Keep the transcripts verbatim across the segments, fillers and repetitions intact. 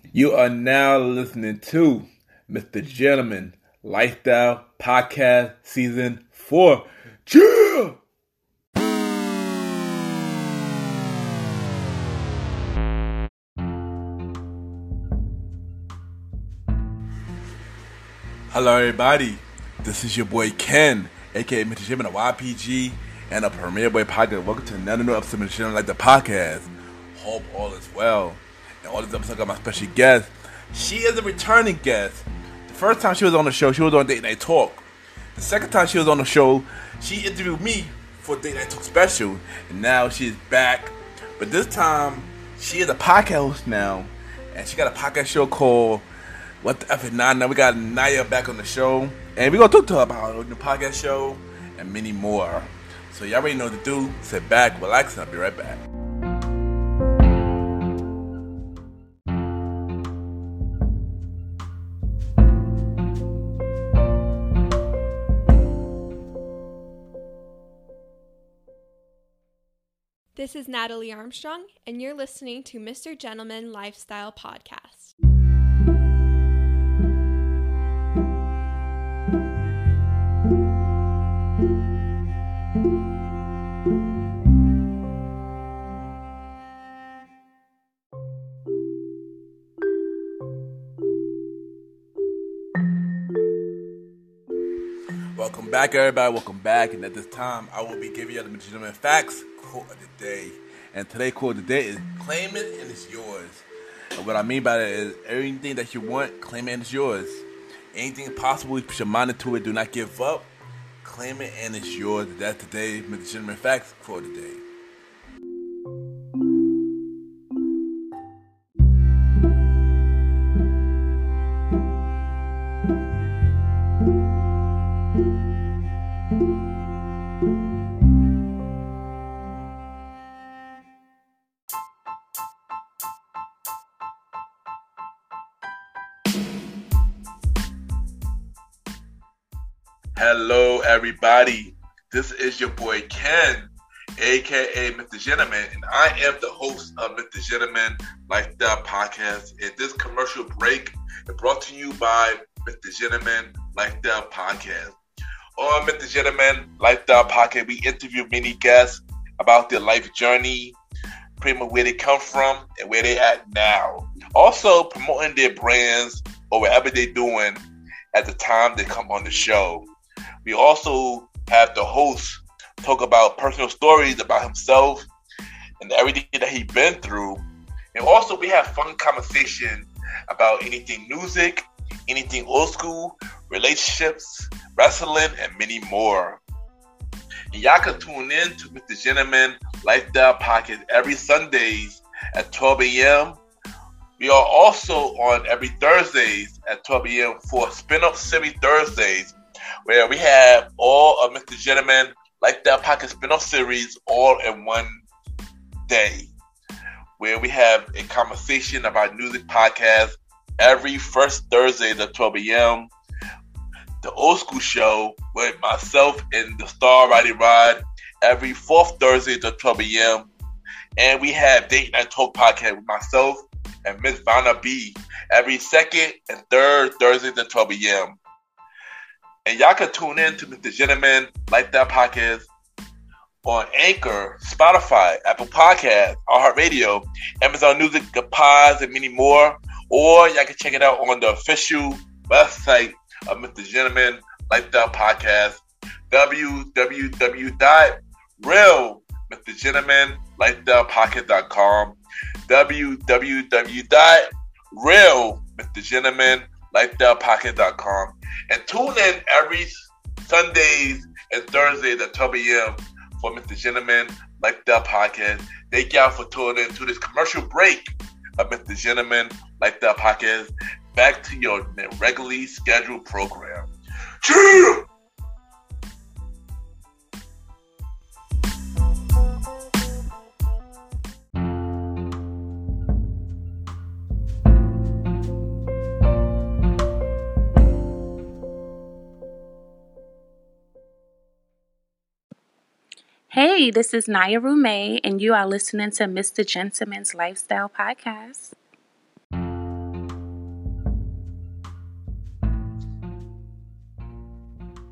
You are now listening to Mister Gentleman Lifestyle Podcast Season four. Yeah! Hello everybody, this is your boy Ken, aka Mister Gentleman of Y P G and a Premier Boy Podcast. Welcome to another new episode of Mister Gentleman Like the Podcast. Hope all is well. And all these episodes I got my special guest. She is a returning guest. The first time she was on the show, she was on Date Night Talk. The second time she was on the show, she interviewed me for Date Night Talk special. And now she is back. But this time, she is a podcast host now. And she got a podcast show called What the F is Naya. Now we got Naya back on the show. And we're going to talk to her about the podcast show and many more. So y'all already know what to do. Sit back, relax, and I'll be right back. This is Natalie Armstrong, and you're listening to Mister Gentleman Lifestyle Podcast. Welcome back, everybody. Welcome back. And at this time, I will be giving you the legitimate facts quote of the day. And today's quote of the day is claim it and it's yours. And what I mean by that is everything that you want, claim it and it's yours. Anything possible, you put your mind into it. Do not give up. Claim it and it's yours. That's today's legitimate facts quote of the day. Hello, everybody. This is your boy Ken, aka Mister Gentleman, and I am the host of Mister Gentleman Lifestyle Podcast. And this commercial break is brought to you by Mister Gentleman Lifestyle Podcast. On Mister Gentleman Lifestyle Podcast, we interview many guests about their life journey, pretty much where they come from and where they're at now. Also promoting their brands or whatever they're doing at the time they come on the show. We also have the host talk about personal stories about himself and everything that he's been through. And also we have fun conversation about anything music, anything old school, relationships, wrestling, and many more. And y'all can tune in to Mister Gentleman Lifestyle Podcast every Sundays at twelve a.m. We are also on every Thursdays at twelve a.m. for Spin-Up Series Thursdays, where we have all of Mister Gentleman Lifestyle Podcast spin-off series all in one day, where we have a conversation about music podcast every first Thursday at twelve a.m. The Old School Show with myself and the Star Roddy Rod every fourth Thursday at twelve a.m. And we have Date Night Talk Podcast with myself and Miss Vanna B every second and third Thursday at twelve a.m. And y'all can tune in to Mister Gentleman Lifestyle Podcast on Anchor, Spotify, Apple Podcasts, iHeartRadio, Amazon Music, Pods, and many more. Or y'all can check it out on the official website of Mister Gentleman Lifestyle Podcast, w w w dot real Mister Gentleman Lifestyle Podcast dot com, w w w dot real Mister Gentleman Lifestyle Podcast dot com. And tune in every Sundays and Thursdays at twelve a.m. for Mister Gentleman Lifestyle Podcast. Thank y'all for tuning in to this commercial break of Mister Gentleman Lifestyle Podcast. Back to your regularly scheduled program. Cheer! Hey, this is Naya Rumey, and you are listening to Mister Gentleman's Lifestyle Podcast.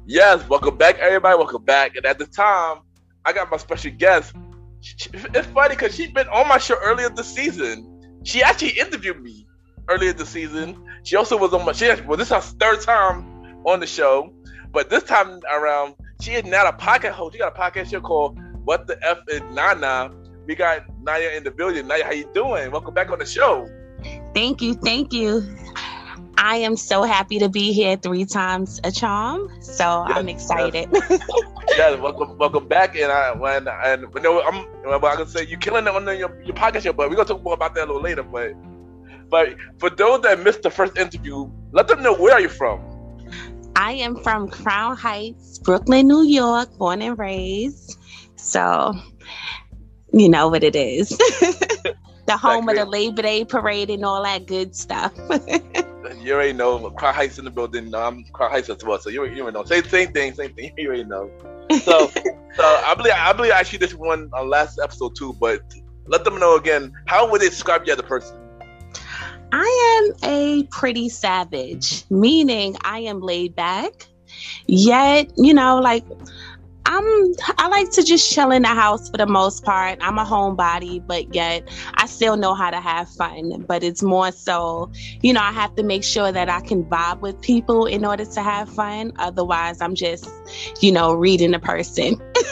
Yes, welcome back, everybody. Welcome back. And at the time, I got my special guest. It's funny because she's been on my show earlier this season. She actually interviewed me earlier this season. She also was on my show. Well, this is her third time on the show. But this time around, she is now a podcast host. She got a podcast show called What the F is Nana. We got Naya in the building. Naya, how you doing? Welcome back on the show. Thank you. Thank you. I am so happy to be here three times a charm. So yes, I'm excited. Yes. Yeah, welcome, welcome back. And I, when, and you know, I'm, well, I can say you're killing it on the, your, your podcast show, but we're gonna talk more about that a little later. But, but for those that missed the first interview, let them know, where are you from? I am from Crown Heights, Brooklyn, New York, born and raised. So, you know what it is. The home of the Labor Day parade and all that good stuff. You already know. Crown Heights in the building. I'm Crown Heights as well. So you, you already know. Same, same thing, same thing. You already know. So, so I believe I believe I actually this one on last episode too. But let them know again. How would they describe you as a person? I am a pretty savage, meaning I am laid back. Yet, you know, like I'm, I like to just chill in the house for the most part. I'm a homebody, but yet I still know how to have fun. But it's more so, you know, I have to make sure that I can vibe with people in order to have fun. Otherwise, I'm just, you know, reading the person.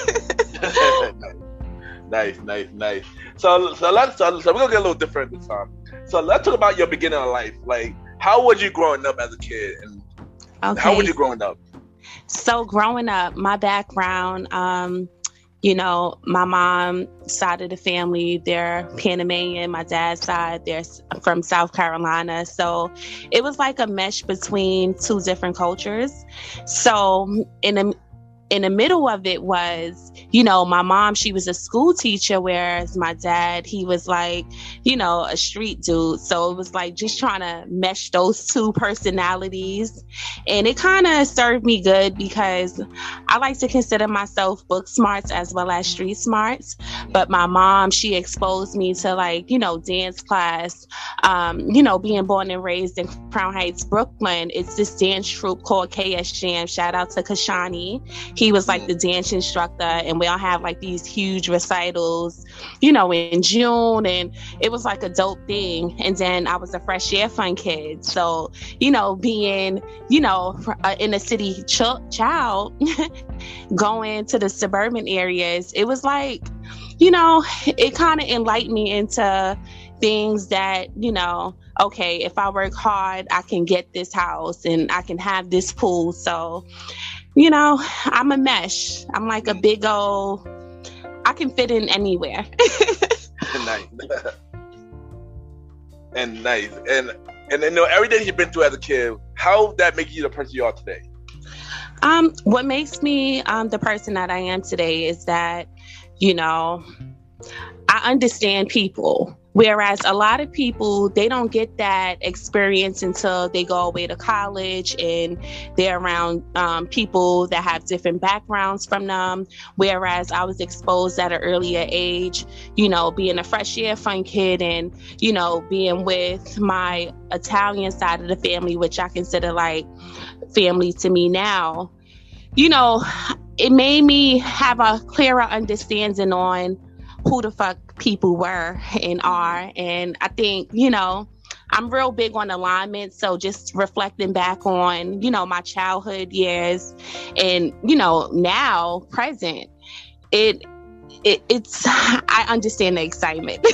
Nice, nice, nice. So, so let's so, so we're gonna get a little different this time. So let's talk about your beginning of life. Like, how was you growing up as a kid, and okay. how were you growing up? So growing up, my background, um, you know, my mom side of the family, they're Panamanian. My dad's side, they're from South Carolina. So it was like a mesh between two different cultures. So in a in the middle of it was, you know, my mom, she was a school teacher, whereas my dad, he was like, you know, a street dude. So it was like just trying to mesh those two personalities. And it kind of served me good because I like to consider myself book smarts as well as street smarts. But my mom, she exposed me to like, you know, dance class, um, you know, being born and raised in Crown Heights, Brooklyn. It's this dance troupe called K S Jam. Shout out to Kashani. He was like the dance instructor, and we all have like these huge recitals, you know, in June, and it was like a dope thing. And then I was a fresh air fun kid. So, you know, being, you know, in a city ch- child, going to the suburban areas, it was like, you know, it kind of enlightened me into things that, you know, okay, if I work hard, I can get this house and I can have this pool. So, you know, I'm a mesh. I'm like a big old, I can fit in anywhere. Nice. And nice. And, and you know, everything you've been through as a kid, how that make you the person you are today? Um, what makes me um, the person that I am today is that, you know, I understand people. Whereas a lot of people, they don't get that experience until they go away to college and they're around um, people that have different backgrounds from them. Whereas I was exposed at an earlier age, you know, being a fresh air fun kid and, you know, being with my Italian side of the family, which I consider like family to me now. You know, it made me have a clearer understanding on who the fuck people were and are. And I think, you know, I'm real big on alignment. So just reflecting back on, you know, my childhood years and, you know, now present, it, it it's, I understand the excitement.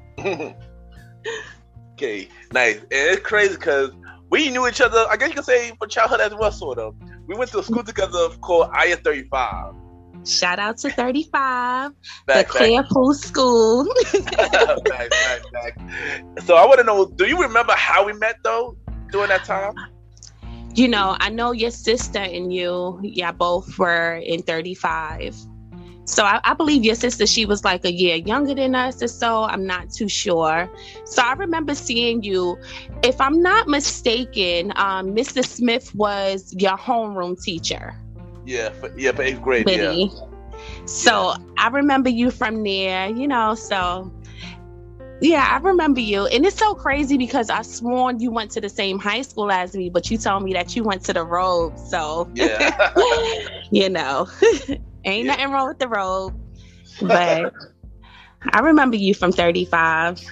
Okay, nice. And it's crazy because we knew each other, I guess you could say, for childhood as well, sort of. We went to a school together called I S thirty-five. Shout out to thirty-five, back, the Clearpool School. back, back, back. So I want to know, do you remember how we met, though, during that time? You know, I know your sister and you, yeah, both were in thirty-five. So I, I believe your sister, she was like a year younger than us or so. I'm not too sure. So I remember seeing you. If I'm not mistaken, um, Mister Smith was your homeroom teacher. Yeah, for, yeah, for eighth grade, Liddy. yeah. So yeah. I remember you from there, you know, so Yeah, I remember you. And it's so crazy because I sworn you went to the same high school as me, but you told me that you went to the Robe. So, yeah. you know, ain't Yeah. nothing wrong with the Robe. But I remember you from thirty-five.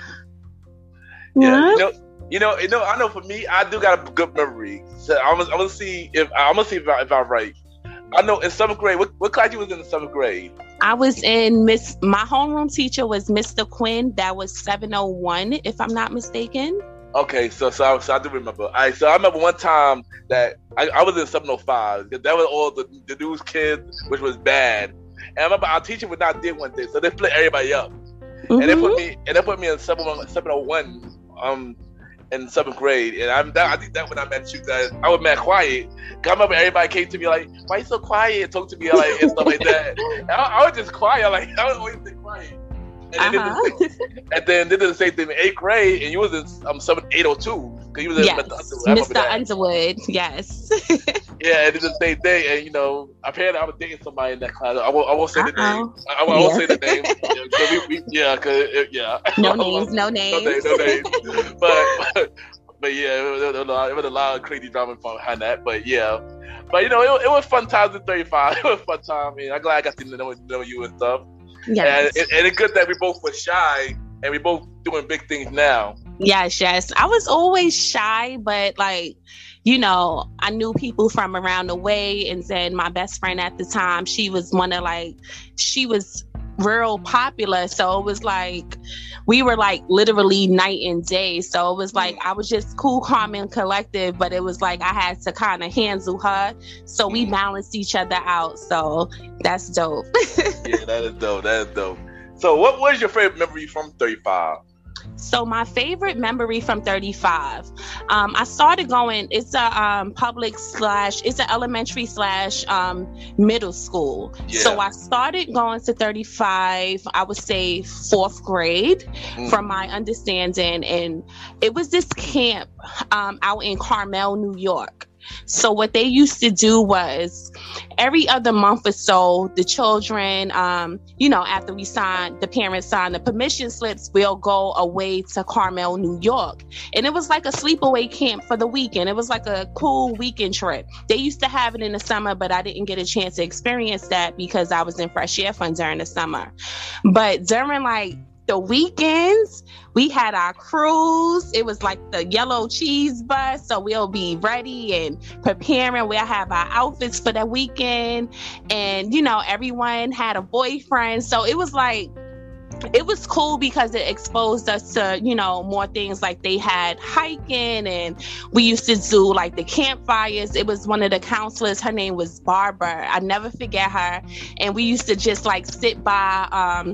Yeah, you know, you know, you know. I know for me, I do got a good memory. So I'm gonna, I'm gonna see if I'm gonna see if, I, if I'm right. I know in seventh grade. What, what class you was in the seventh grade? I was in Miss. My homeroom teacher was Mister Quinn. That was seven oh one, if I'm not mistaken. Okay, so so I, so I do remember. All right, so I remember one time that I, I was in seven oh five. That was all the the news kids, which was bad. And I remember our teacher would not did one thing, so they split everybody up, mm-hmm. and they put me and they put me in seven oh one. Um, in seventh grade, and I'm that, I think that when I met you guys, I was mad quiet. I remember everybody came to me like, "Why you so quiet?" And talk to me like and stuff like that. And I, I was just quiet, like I was always stay quiet. And, uh-huh. then the same, and then they did the same thing in eighth grade, and you was in um seven eight oh two because you was in yes. Mister Underwood. Mister Underwood, yes. Yeah, and it's the same thing, and you know, apparently I was dating somebody in that class. I won't, I won't say Uh-oh. the name. I, I won't yeah. say the name. Yeah, we, we, yeah, cause it, yeah. No names, no names, no names, no names. but, but but yeah, it was, it, was a lot, it was a lot of crazy drama behind that. But yeah, but you know, it, it was fun times at thirty-five. It was fun time. I mean, I'm glad I got to know, know you and stuff. Yes. And, and it's good that we both were shy and we both doing big things now. Yes, yes. I was always shy, but like, you know, I knew people from around the way, and then my best friend at the time, she was one of like, she was real popular. So it was like, we were like literally night and day. So it was like, I was just cool, calm, and collective, but it was like I had to kind of handle her. So we balanced each other out. So that's dope. Yeah, that is dope. That is dope. So what was your favorite memory from thirty-five? So my favorite memory from thirty-five, um, I started going, it's a um, public slash, it's an elementary slash um, middle school. Yeah. So I started going to thirty-five, I would say fourth grade, mm. from my understanding. And it was this camp um, out in Carmel, New York. So what they used to do was every other month or so, the children, um, you know, after we signed, the parents signed the permission slips, we'll go away to Carmel, New York. And it was like a sleepaway camp for the weekend. It was like a cool weekend trip. They used to have it in the summer, but I didn't get a chance to experience that because I was in Fresh Air Fund during the summer. But during like the weekends, we had our cruise. It was like the yellow cheese bus. So we'll be ready and preparing. We'll have our outfits for the weekend. And, you know, everyone had a boyfriend. So it was like, it was cool because it exposed us to, you know, more things. Like they had hiking, and we used to do like the campfires. It was one of the counselors. Her name was Barbara. I never forget her. And we used to just like sit by, um,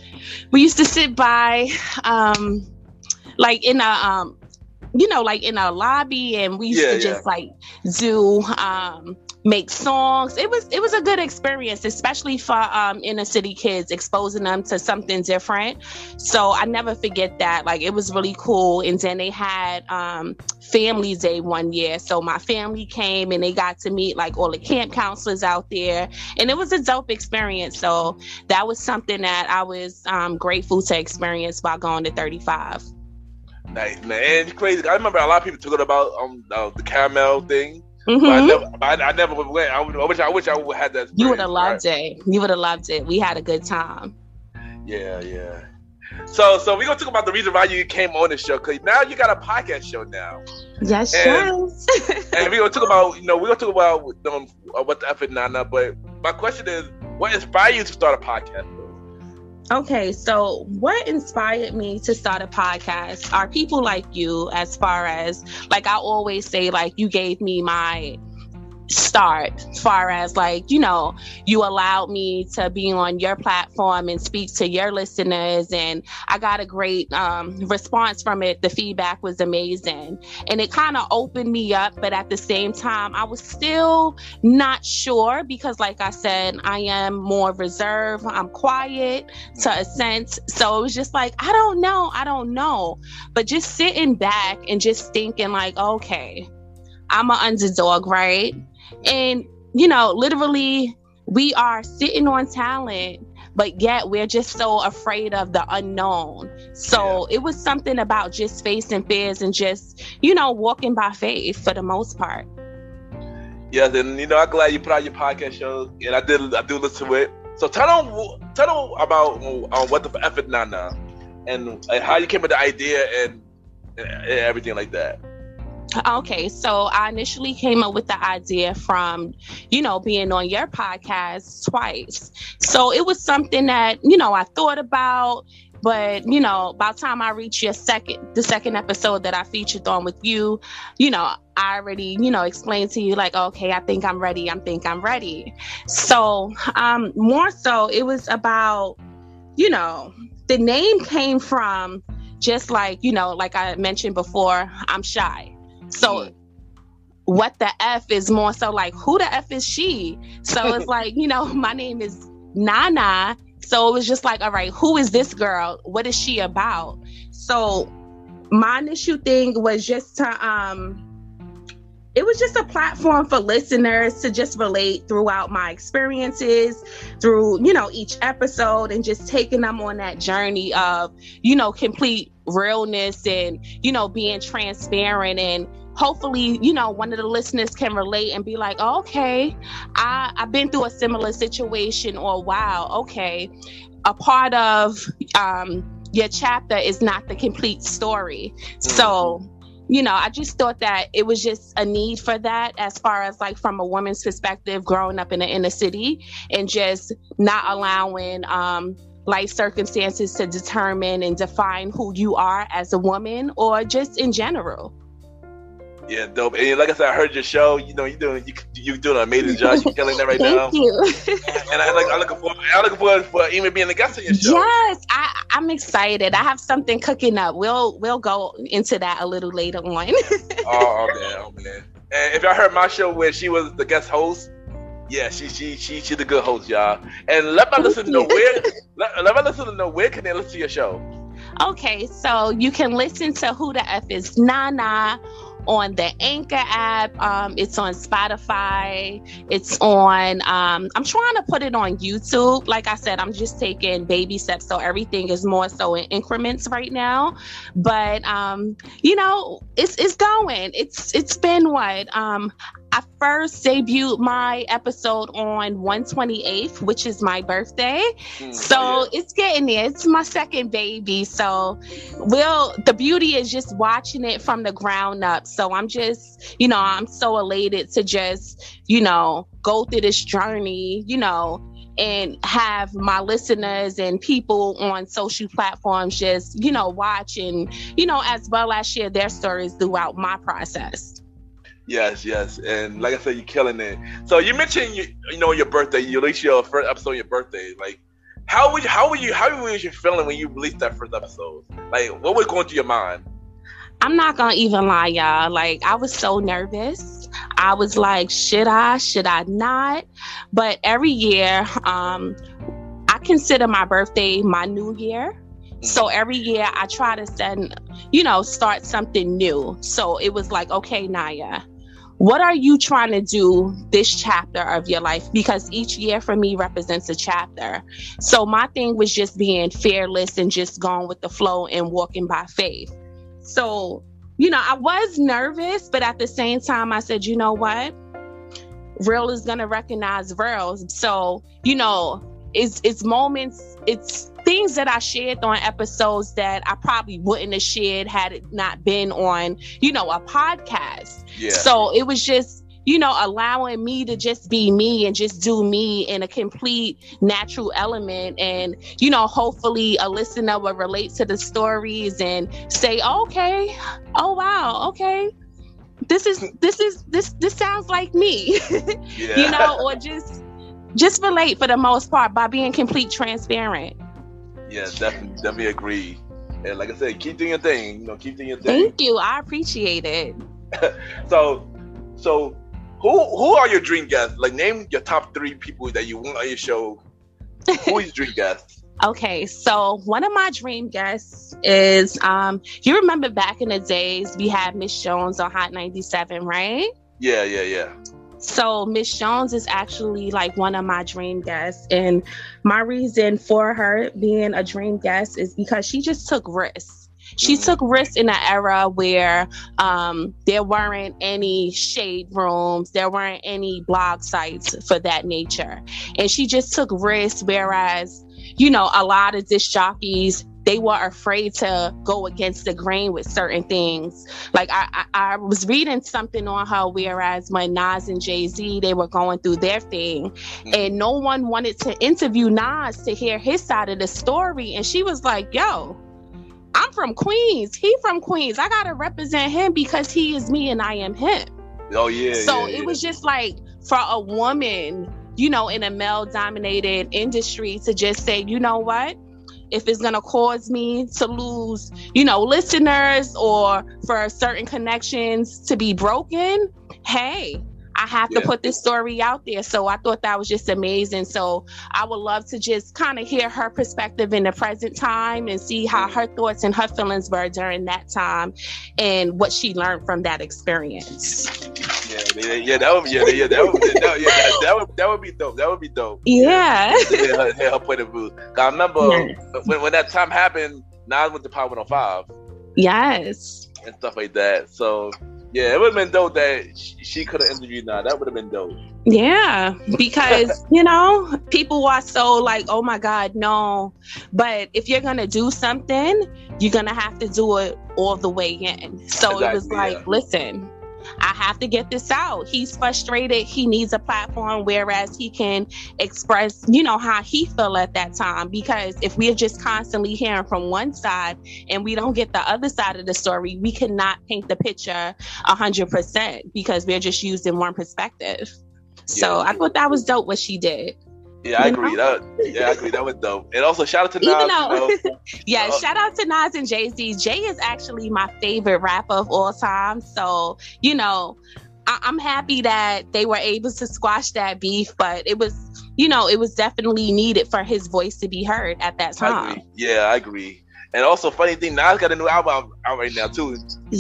we used to sit by, um, like in a, um, you know, like in a lobby, and we used yeah, to yeah. just like do, um, make songs. It was, it was a good experience, especially for, um, inner city kids, exposing them to something different. So I never forget that. Like, it was really cool. And then they had, um, Family Day one year. So my family came and they got to meet like all the camp counselors out there. And it was a dope experience. So that was something that I was, um, grateful to experience while going to thirty-five. Nice, man. And it's crazy. I remember a lot of people talking about um uh, the caramel thing. Mm-hmm. But I never, I, I never went. I, I wish, I wish I would have had that. You would have loved right? it. You would have loved it. We had a good time. Yeah, yeah. So, so we're gonna talk about the reason why you came on the show, because now you got a podcast show now. Yes, and, yes. And we're gonna talk about, you know, we're gonna talk about um, what the effort Nana. But my question is, what inspired you to start a podcast? Okay, so what inspired me to start a podcast are people like you, as far as, like I always say, like you gave me my start, as far as like, you know, you allowed me to be on your platform and speak to your listeners, and I got a great um, response from it. The feedback was amazing, and it kind of opened me up, but at the same time I was still not sure, because like I said, I am more reserved, I'm quiet to a sense. So it was just like, I don't know, I don't know. But just sitting back and just thinking like, okay, I'm an underdog, right? And, you know, literally we are sitting on talent, but yet we're just so afraid of the unknown. So yeah. It was something about just facing fears and just, you know, walking by faith for the most part. Yeah, then, you know, I'm glad you put out your podcast show, and I did, I do listen to it. So tell them, tell them about uh, what the F is Nana, and uh, how you came with the idea and, and everything like that. Okay, so I initially came up with the idea from, you know, being on your podcast twice. So it was something that, you know, I thought about. But, you know, by the time I reach your second, the second episode that I featured on with you, you know, I already, you know, explained to you like, okay, I think I'm ready. I think I'm ready. So um, more so it was about, you know, the name came from just like, you know, like I mentioned before, I'm shy. So mm. what the F is more so like, who the F is she? So it's like, you know, my name is Nana. So it was just like, all right, who is this girl? What is she about? So my initial thing was just to, um, it was just a platform for listeners to just relate throughout my experiences through, you know, each episode, and just taking them on that journey of, you know, complete realness and, you know, being transparent. And hopefully, you know, one of the listeners can relate and be like, oh, okay, I, I've been through a similar situation, or wow, okay, a part of um, your chapter is not the complete story. Mm-hmm. So, you know, I just thought that it was just a need for that, as far as like from a woman's perspective, growing up in the inner city and just not allowing um, life circumstances to determine and define who you are as a woman, or just in general. Yeah, dope. And like I said, I heard your show. You know, you're doing you you doing an amazing job. You're killing that right Thank now. Thank you. And I like I'm looking forward. I'm looking forward for even being a guest on your show. Yes, I, I'm excited. I have something cooking up. We'll we'll go into that a little later on. oh, oh man, oh man. And if y'all heard my show where she was the guest host, yeah, she she she she's a good host, y'all. And let my listeners know where let, let my listeners know where can they listen to your show. Okay, so you can listen to Who the F is Nana on the Anchor app. Um, it's on Spotify. It's on, um, I'm trying to put it on YouTube. Like I said, I'm just taking baby steps. So everything is more so in increments right now. But, um, you know, it's, it's going. It's, it's been what? Um, I first debuted my episode on one twenty-eighth, which is my birthday. Mm, so yeah. It's getting there. It's my second baby. So we'll, the beauty is just watching it from the ground up. So I'm just, you know, I'm so elated to just, you know, go through this journey, you know, and have my listeners and people on social platforms just, you know, watch and, you know, as well as share their stories throughout my process. Yes, yes, and like I said, you're killing it. So you mentioned, you, you know, your birthday. You released your first episode on your birthday. Like, how would you, how were you, how were you feeling when you released that first episode? Like, what was going through your mind? I'm not gonna even lie, y'all. Like, I was so nervous. I was like, should I, should I not? But every year, um, I consider my birthday my new year. So every year I try to send, you know, start something new. So it was like, okay, Naya, what are you trying to do this chapter of your life? Because each year for me represents a chapter. So my thing was just being fearless and just going with the flow and walking by faith. So, you know, I was nervous, but at the same time, I said, you know what? Real is going to recognize real. So, you know, it's, it's moments, it's things that I shared on episodes that I probably wouldn't have shared had it not been on, you know, a podcast. Yeah. So it was just, you know, allowing me to just be me and just do me in a complete natural element. And, you know, hopefully a listener will relate to the stories and say, okay, oh, wow, okay. This is, this is, this, this sounds like me, yeah. You know, or just, just relate for the most part by being complete transparent. Yeah, definitely, definitely agree. And like I said, keep doing your thing. You know, keep doing your thing. Thank you. I appreciate it. so, so who who are your dream guests? Like, name your top three people that you want on your show. Who is your dream guest? Okay, so one of my dream guests is, um, you remember back in the days we had Miss Jones on Hot ninety-seven, right? Yeah, yeah, yeah. So Miss Jones is actually like one of my dream guests. And my reason for her being a dream guest is because she just took risks. She mm. took risks in an era where um, there weren't any shade rooms, there weren't any blog sites for that nature. And she just took risks, whereas, you know, a lot of disc jockeys, they were afraid to go against the grain with certain things. Like I, I, I was reading something on her, whereas when Nas and Jay-Z, they were going through their thing, mm. and no one wanted to interview Nas to hear his side of the story. And she was like, yo, I'm from Queens. He from Queens. I got to represent him because he is me and I am him. Oh, yeah. So yeah, it yeah. was just like, for a woman, you know, in a male-dominated industry to just say, you know what? If it's going to cause me to lose, you know, listeners or for certain connections to be broken, hey, I have to yeah. put this story out there. So I thought that was just amazing. So I would love to just kind of hear her perspective in the present time and see how her thoughts and her feelings were during that time and what she learned from that experience. Yeah, yeah, yeah, that would, yeah, yeah, that would, that, yeah, that, that would, that would be dope. That would be dope. Yeah. yeah her, her point of view. I remember yes. when when that time happened, Nas went to Power one oh five. Yes. And stuff like that. So. Yeah, it would have been dope that she, she could have interviewed now. That would have been dope. Yeah, because, you know, people are so like, oh my God, no. But if you're going to do something, you're going to have to do it all the way in. So exactly, it was like, yeah. listen, I have to get this out. He's frustrated. He needs a platform, whereas he can express, you know, how he felt at that time. Because if we're just constantly hearing from one side and we don't get the other side of the story, we cannot paint the picture a hundred percent because we're just using one perspective. So yeah. I thought that was dope what she did. Yeah, I you agree. That, yeah, I agree. That was dope. And also, shout out to Nas. Even though, you know, yeah, uh, shout out to Nas and Jay-Z. Jay is actually my favorite rapper of all time. So, you know, I- I'm happy that they were able to squash that beef. But it was, you know, it was definitely needed for his voice to be heard at that time. I agree. Yeah, I agree. And also, funny thing, Nas got a new album out right now, too.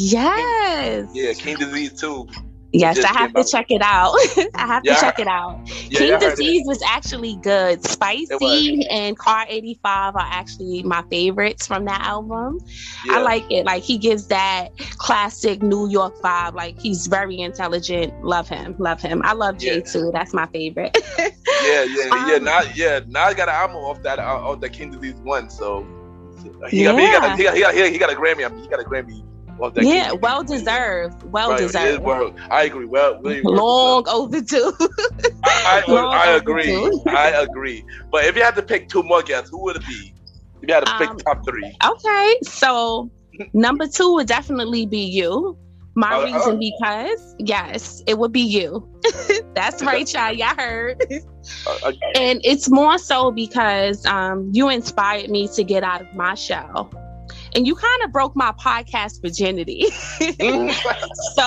Yes. King, yeah, King Disease, too. Yes, I have to out. check it out. I have yeah, to check it out. Yeah, King Disease was actually good. Spicy and Car eighty-five are actually my favorites from that album. Yeah. I like it. Like, he gives that classic New York vibe. Like, he's very intelligent. Love him. Love him. I love Jay, yeah. too. That's my favorite. yeah, yeah, um, yeah. Now, yeah, now I got an album off that, uh, off that King Disease one. So, he got, yeah. he, got, he, got, he, got, he got a Grammy. I mean, he got a Grammy. Well, yeah, well deserved. Well right, deserved. Well, I agree. Well, really long overdue. I, I, long I agree. Overdue. I agree. But if you had to pick two more guests, who would it be? If you had to pick um, top three. Okay, so number two would definitely be you. My uh, reason uh, because yes, it would be you. That's right, y'all. Y'all heard. Uh, okay. And it's more so because um, you inspired me to get out of my shell. And you kind of broke my podcast virginity. So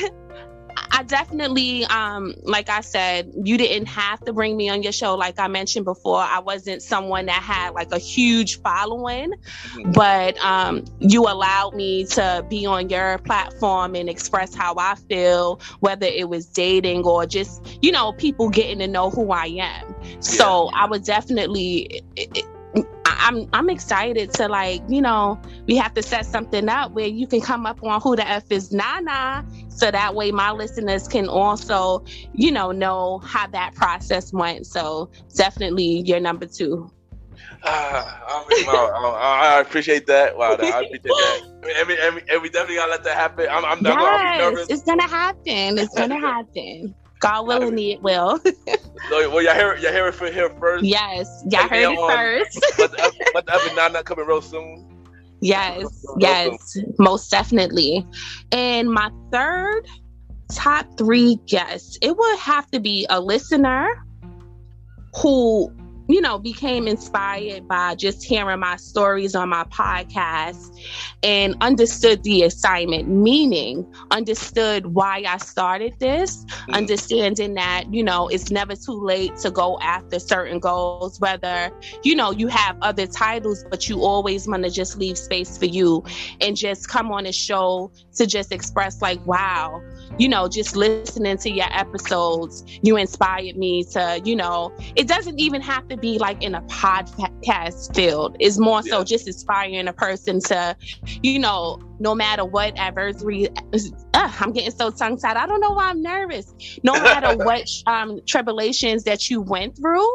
I definitely, um, like I said, you didn't have to bring me on your show. Like I mentioned before, I wasn't someone that had like a huge following, mm-hmm. but um, you allowed me to be on your platform and express how I feel, whether it was dating or just, you know, people getting to know who I am. Yeah. So I would definitely... It, it, I'm I'm excited to, like, you know, we have to set something up where you can come up on Who the F is Nana, so that way my listeners can also, you know, know how that process went. So definitely you're number two. Uh, I, mean, wow, I, I appreciate that. Wow, I appreciate that. I mean, every, every, every definitely gotta let that happen. I'm, I'm, yes, I'm nervous. It's gonna happen. It's gonna happen. God willing, it will. Well, y'all hear, y'all hear it for here first. Yes, y'all like, heard it on, first. But the, but the other Nana coming real soon. Yes, real yes, soon. Most definitely. And my third top three guests, it would have to be a listener who you know, became inspired by just hearing my stories on my podcast and understood the assignment, meaning understood why I started this, mm. understanding that, you know, it's never too late to go after certain goals, whether, you know, you have other titles, but you always want to just leave space for you and just come on a show to just express like, wow, you know, just listening to your episodes, you inspired me to, you know, it doesn't even have to be like in a podcast field. It's more yeah. so just inspiring a person to, you know, no matter what adversity, uh, I'm getting so tongue tied. I don't know why I'm nervous. No matter what um, tribulations that you went through,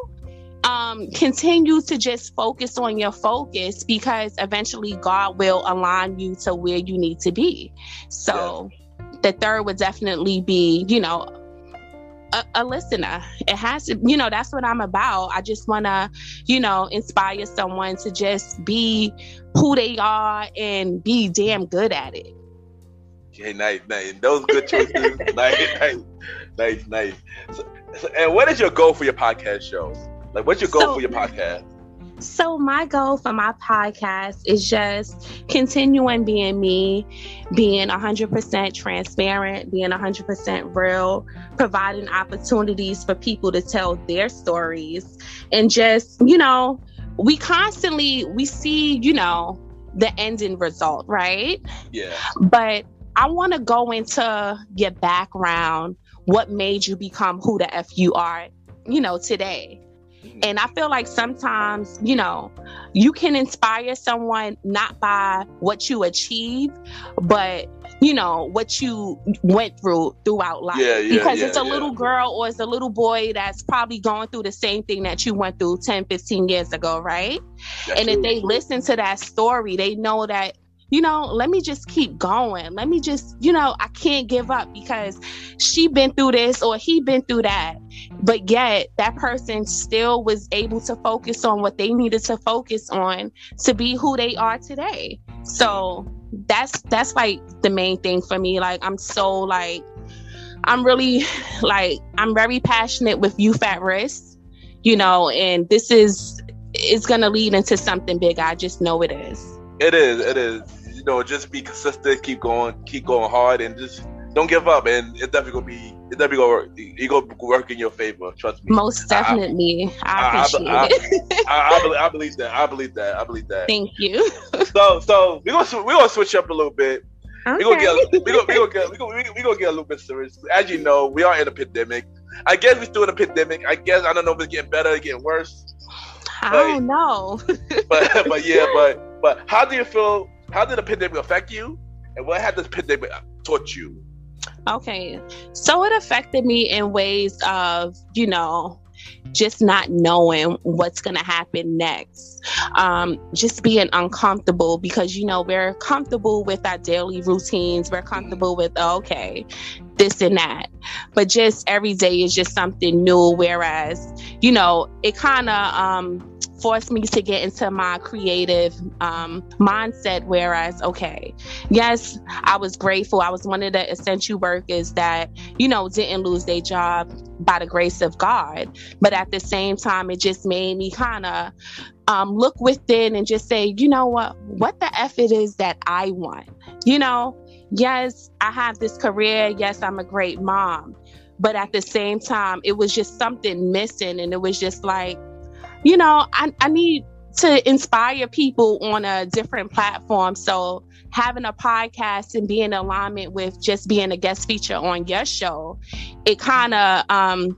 um, continue to just focus on your focus, because eventually God will align you to where you need to be. So yeah. the third would definitely be, you know, A, a listener. It has to, you know, that's what I'm about. I just want to, you know, inspire someone to just be who they are and be damn good at it. Okay, nice, nice. Those good choices. nice, nice, nice, nice. So, so, and what is your goal for your podcast show? Like, what's your goal so, for your podcast? So my goal for my podcast is just continuing being me, being one hundred percent transparent, being one hundred percent real, providing opportunities for people to tell their stories. And just, you know, we constantly, we see, you know, the ending result, right? Yeah. But I want to go into your background, what made you become who the F you are, you know, today. And I feel like sometimes, you know, you can inspire someone not by what you achieve, but, you know, what you went through throughout life. Yeah, yeah, because yeah, it's a yeah. little girl or it's a little boy that's probably going through the same thing that you went through ten, fifteen years ago, right? That's and true. If they listen to that story, they know that, you know, let me just keep going. Let me just, you know, I can't give up because she been through this or he been through that. But yet that person still was able to focus on what they needed to focus on to be who they are today. So that's, that's like the main thing for me. Like, I'm so like, I'm really like, I'm very passionate with Youth at Risk, you know, and this is, it's going to lead into something big. I just know it is. It is, it is. You know, just be consistent, keep going, keep going hard, and just don't give up. And it's definitely gonna be, it's definitely gonna work. It's gonna work in your favor. Trust me. Most definitely, I, I, I appreciate I, it. I, I, I, believe, I believe that. I believe that. I believe that. Thank you. So, so we're gonna we're gonna switch up a little bit. Okay. We're gonna get we're gonna we're gonna get we're gonna, we're gonna get a little bit serious. As you know, we are in a pandemic. I guess we're still in a pandemic. I guess I don't know if it's getting better or getting worse. I but, don't know. but but yeah, but but how do you feel? How did the pandemic affect you? And what had this pandemic taught you? Okay. So it affected me in ways of, you know, just not knowing what's going to happen next. Um, just being uncomfortable because, you know, we're comfortable with our daily routines. We're comfortable with, okay, this and that. But just every day is just something new. Whereas, you know, it kind of um, forced me to get into my creative um, mindset. Whereas, okay, yes, I was grateful. I was one of the essential workers that, you know, didn't lose their job by the grace of God. But at the same time, it just made me kind of um, look within and just say, you know what, what the F it is that I want, you know? Yes, I have this career. Yes, I'm a great mom. But at the same time, it was just something missing. And it was just like, you know, I, I need to inspire people on a different platform. So having a podcast and being in alignment with just being a guest feature on your show, it kind of, um,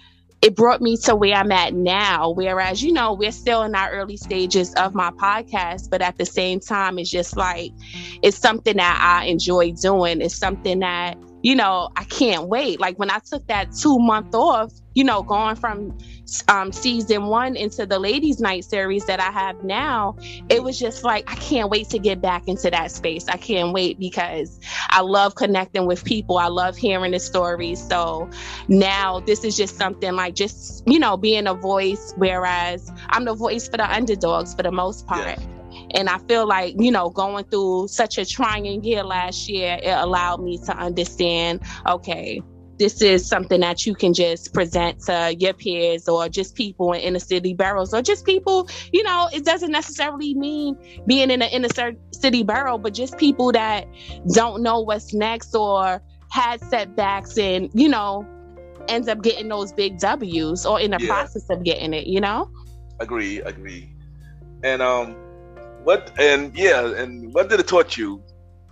it brought me to where I'm at now. Whereas, you know, we're still in our early stages of my podcast, but at the same time, it's just like, it's something that I enjoy doing. It's something that, you know, I can't wait. Like when I took that two month off, you know, going from um, season one into the Ladies Night series that I have now, it was just like, I can't wait to get back into that space. I can't wait because I love connecting with people. I love hearing the stories. So now this is just something like just, you know, being a voice, whereas I'm the voice for the underdogs for the most part. Yeah. And I feel like, you know, going through such a trying year last year, it allowed me to understand, okay, this is something that you can just present to your peers or just people in inner city boroughs or just people, you know, it doesn't necessarily mean being in an inner city borough, but just people that don't know what's next or had setbacks and, you know, ends up getting those big W's or in the yeah. process of getting it, you know? Agree, agree. And um, what, and yeah, and what did it taught you?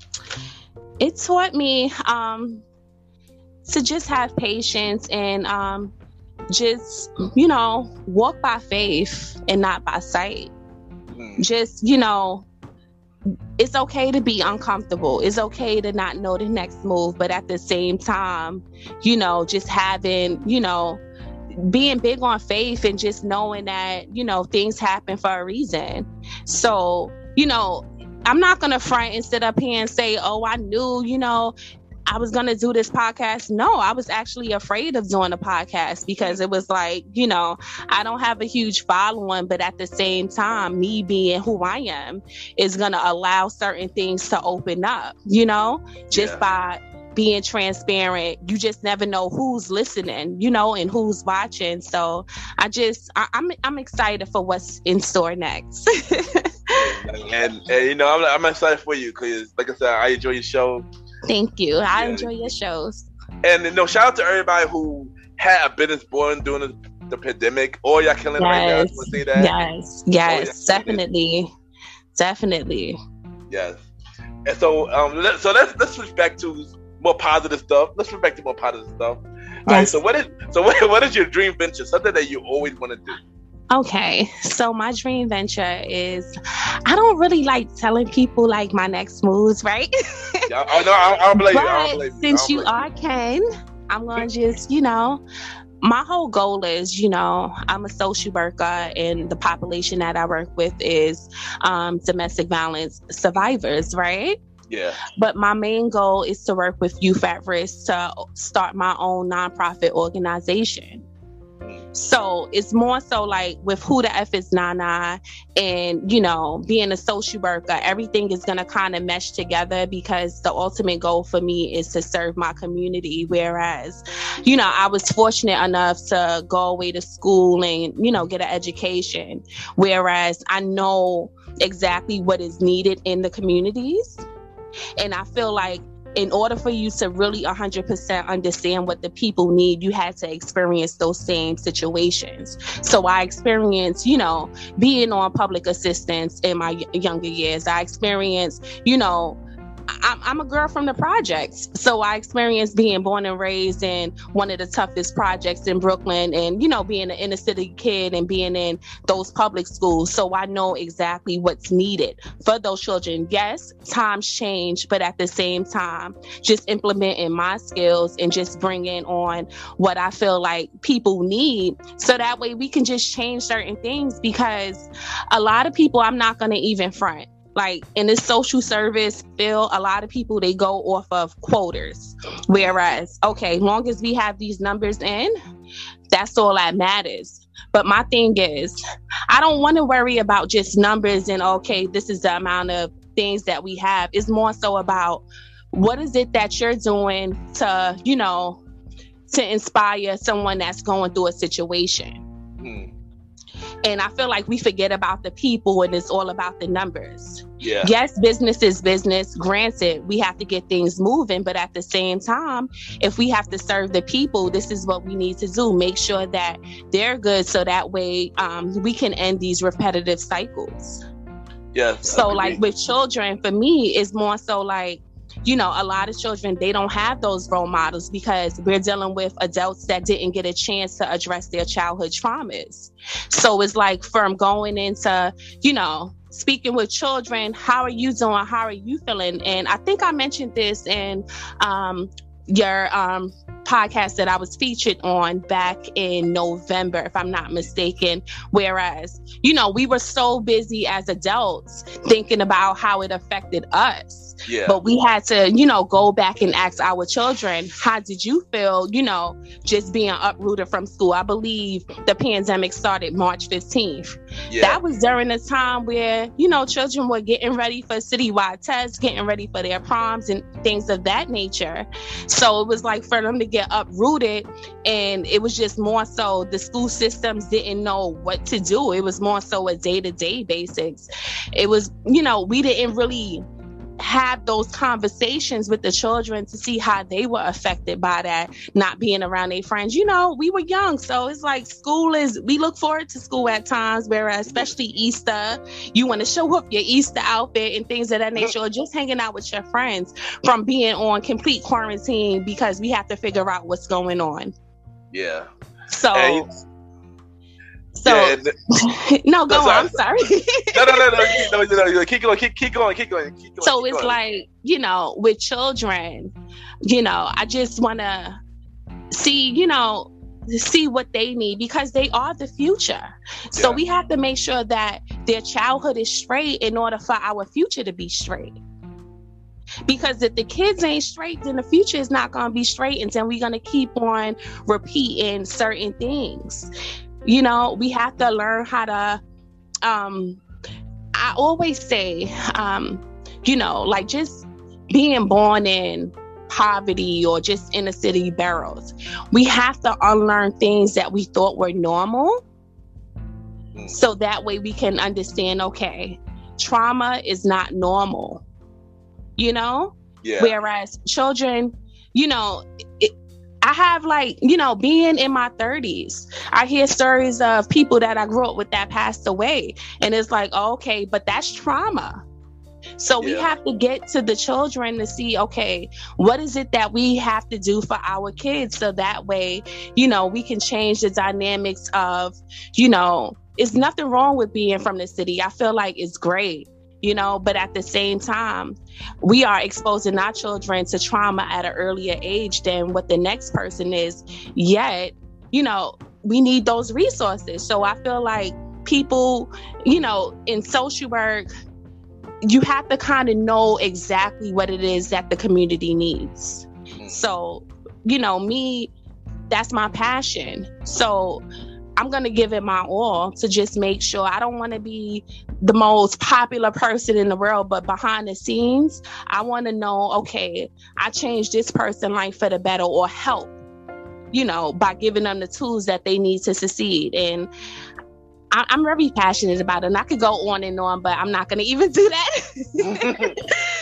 It taught me um, to just have patience and um, just, you know, walk by faith and not by sight. Mm. Just, you know, it's okay to be uncomfortable. It's okay to not know the next move. But at the same time, you know, just having, you know, being big on faith and just knowing that, you know, things happen for a reason. So, you know, I'm not going to front and sit up here and say, oh, I knew, you know, I was going to do this podcast. No, I was actually afraid of doing a podcast because it was like, you know, I don't have a huge following, but at the same time, me being who I am is going to allow certain things to open up, you know, just yeah. by being transparent. You just never know who's listening, you know, and who's watching. So I just, I, I'm, I'm excited for what's in store next. and, and, you know, I'm, I'm excited for you because, like I said, I enjoy your show. Thank you. I yeah. enjoy your shows. And, you know, shout out to everybody who had a business born during the, the pandemic. Or y'all killing yes. right now. You say that? Yes, yes, definitely. Definitely. Yes. And so, um, let, so let's let's switch back to more positive stuff. Let's switch back to more positive stuff. All yes. right. So what is so what, what is your dream venture? Something that you always want to do. Okay, so my dream venture is, I don't really like telling people like my next moves, right? yeah, I, no, I, I don't blame you. I don't blame you. Since you you are Ken, I'm gonna just, you know, my whole goal is, you know, I'm a social worker and the population that I work with is um, domestic violence survivors, right? Yeah. But my main goal is to work with youth at risk to start my own nonprofit organization. So it's more so like with Who the F is Nana and, you know, being a social worker, everything is going to kind of mesh together because the ultimate goal for me is to serve my community. Whereas, you know, I was fortunate enough to go away to school and, you know, get an education. Whereas I know exactly what is needed in the communities. And I feel like in order for you to really one hundred percent understand what the people need, you had to experience those same situations. So I experienced, you know, being on public assistance in my younger years. I experienced, you know, I'm, I'm a girl from the projects. So I experienced being born and raised in one of the toughest projects in Brooklyn and, you know, being an inner city kid and being in those public schools. So I know exactly what's needed for those children. Yes, times change, but at the same time, just implementing my skills and just bringing on what I feel like people need. So that way we can just change certain things because a lot of people, I'm not going to even front. Like in this social service field, a lot of people, they go off of quotas. Whereas, okay, long as we have these numbers in, that's all that matters. But my thing is, I don't want to worry about just numbers and, okay, this is the amount of things that we have. It's more so about what is it that you're doing to, you know, to inspire someone that's going through a situation. Hmm. And I feel like we forget about the people and it's all about the numbers. Yeah. Yes, business is business. Granted, we have to get things moving. But at the same time, if we have to serve the people, this is what we need to do. Make sure that they're good so that way um, we can end these repetitive cycles. Yes. So like with children, for me, it's more so like, you know, a lot of children, they don't have those role models because we're dealing with adults that didn't get a chance to address their childhood traumas. So it's like from going into, you know, speaking with children, how are you doing? How are you feeling? And I think I mentioned this in um, your um, podcast that I was featured on back in November, if I'm not mistaken. Whereas, you know, we were so busy as adults thinking about how it affected us. Yeah. But we had to, you know, go back and ask our children, how did you feel, you know, just being uprooted from school? I believe the pandemic started March fifteenth. Yeah. That was during the time where, you know, children were getting ready for citywide tests, getting ready for their proms and things of that nature. So it was like for them to get get uprooted, and it was just more so the school systems didn't know what to do. It was more so a day-to-day basics. It was, you know, we didn't really have those conversations with the children to see how they were affected by that, not being around their friends. You know, we were young, so it's like school is, we look forward to school at times, whereas especially Easter, you want to show up your Easter outfit and things of that nature, or just hanging out with your friends from being on complete quarantine because we have to figure out what's going on. Yeah. So... And- So yeah, and, no, go no, on. sorry. I'm sorry. no, no, no, no, keep, no, no, no, keep going, keep, keep going, keep going, keep going. So keep it's going. like, you know, with children, you know, I just want to see, you know, see what they need because they are the future. So Yeah. we have to make sure that their childhood is straight in order for our future to be straight. Because if the kids ain't straight, then the future is not going to be straight, and then we're going to keep on repeating certain things. You know, we have to learn how to, um, I always say, um, you know, like just being born in poverty or just inner city barrels, we have to unlearn things that we thought were normal. So that way we can understand, okay, trauma is not normal, you know? Yeah. Whereas children, you know, it, I have like, you know, being in my thirties, I hear stories of people that I grew up with that passed away. And it's like, okay, but that's trauma. So we Yeah. have to get to the children to see, okay, what is it that we have to do for our kids? So that way, you know, we can change the dynamics of, you know, it's nothing wrong with being from the city. I feel like it's great. You know, but at the same time, we are exposing our children to trauma at an earlier age than what the next person is. Yet, you know, we need those resources. So I feel like people, you know, in social work, you have to kind of know exactly what it is that the community needs. So, you know, me, that's my passion. So I'm going to give it my all to just make sure. I don't want to be the most popular person in the world, but behind the scenes, I want to know, okay, I changed this person's life for the better, or help, you know, by giving them the tools that they need to succeed. And I, I'm very passionate about it. And I could go on and on, but I'm not going to even do that.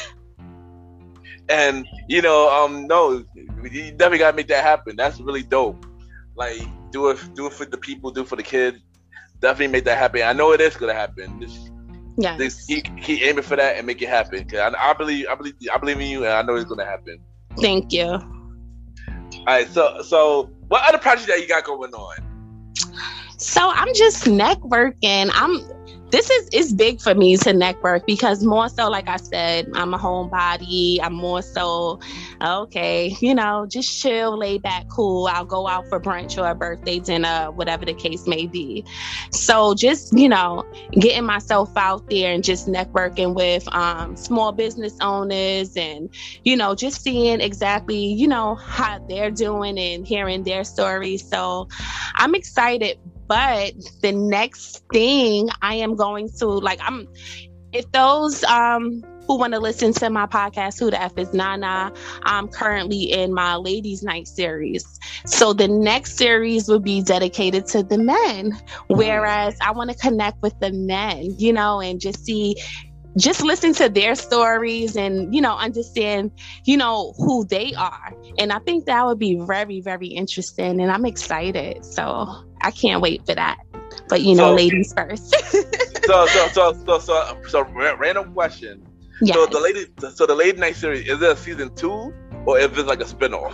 And, you know, um, no, you definitely got to make that happen. That's really dope. Like, do it, do it for the people, do it for the kids. Definitely make that happen. I know it is gonna happen. Just, Yes. just keep, keep aiming for that and make it happen. Cause I, I believe, I believe, I believe in you, and I know it's gonna happen. Thank you. All right. So, so what other projects that you got going on? So I'm just networking. I'm. This is is big for me to network because more so, like I said, I'm a homebody. I'm more so, okay, you know, just chill, lay back, cool. I'll go out for brunch or a birthday dinner, whatever the case may be. So just, you know, getting myself out there and just networking with um, small business owners and, you know, just seeing exactly, you know, how they're doing and hearing their stories. So I'm excited. But the next thing I am going to, like, I'm, if those um, who want to listen to my podcast, Who the F is Nana, I'm currently in my Ladies Night series. So the next series will be dedicated to the men, whereas I want to connect with the men, you know, and just see, just listen to their stories and, you know, understand, you know, who they are. And I think that would be very, very interesting. And I'm excited. So I can't wait for that. But, you know, So- ladies first. So, so, so, so, so, so, ra- random question. Yes. So the lady, so the Lady Night series, is it a season two, or is it like a spinoff?